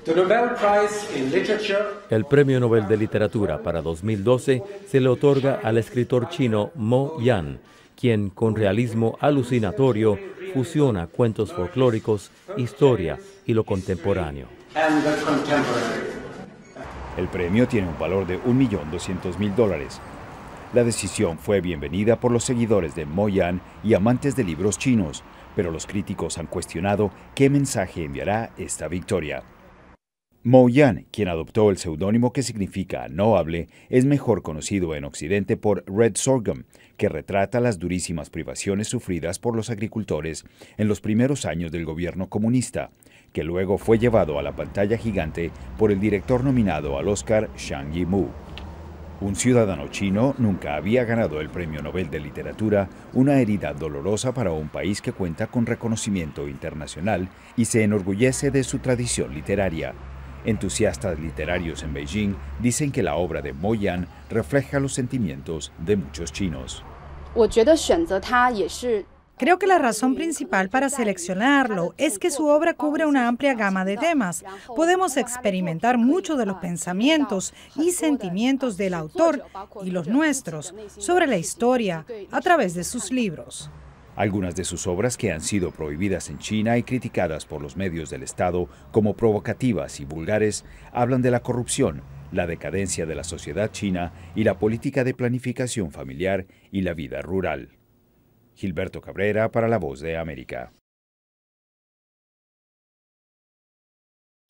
El Premio Nobel de Literatura para 2012 se le otorga al escritor chino Mo Yan, quien con realismo alucinatorio fusiona cuentos folclóricos, historia y lo contemporáneo. El premio tiene un valor de $1.200.000. La decisión fue bienvenida por los seguidores de Mo Yan y amantes de libros chinos, pero los críticos han cuestionado qué mensaje enviará esta victoria. Mo Yan, quien adoptó el seudónimo que significa no hable, es mejor conocido en Occidente por Red Sorghum, que retrata las durísimas privaciones sufridas por los agricultores en los primeros años del gobierno comunista, que luego fue llevado a la pantalla gigante por el director nominado al Oscar Zhang Yimou. Un ciudadano chino nunca había ganado el Premio Nobel de Literatura, una herida dolorosa para un país que cuenta con reconocimiento internacional y se enorgullece de su tradición literaria. Entusiastas literarios en Beijing dicen que la obra de Mo Yan refleja los sentimientos de muchos chinos. Creo que la razón principal para seleccionarlo es que su obra cubre una amplia gama de temas. Podemos experimentar mucho de los pensamientos y sentimientos del autor y los nuestros sobre la historia a través de sus libros. Algunas de sus obras, que han sido prohibidas en China y criticadas por los medios del Estado como provocativas y vulgares, hablan de la corrupción, la decadencia de la sociedad china y la política de planificación familiar y la vida rural. Gilberto Cabrera para La Voz de América.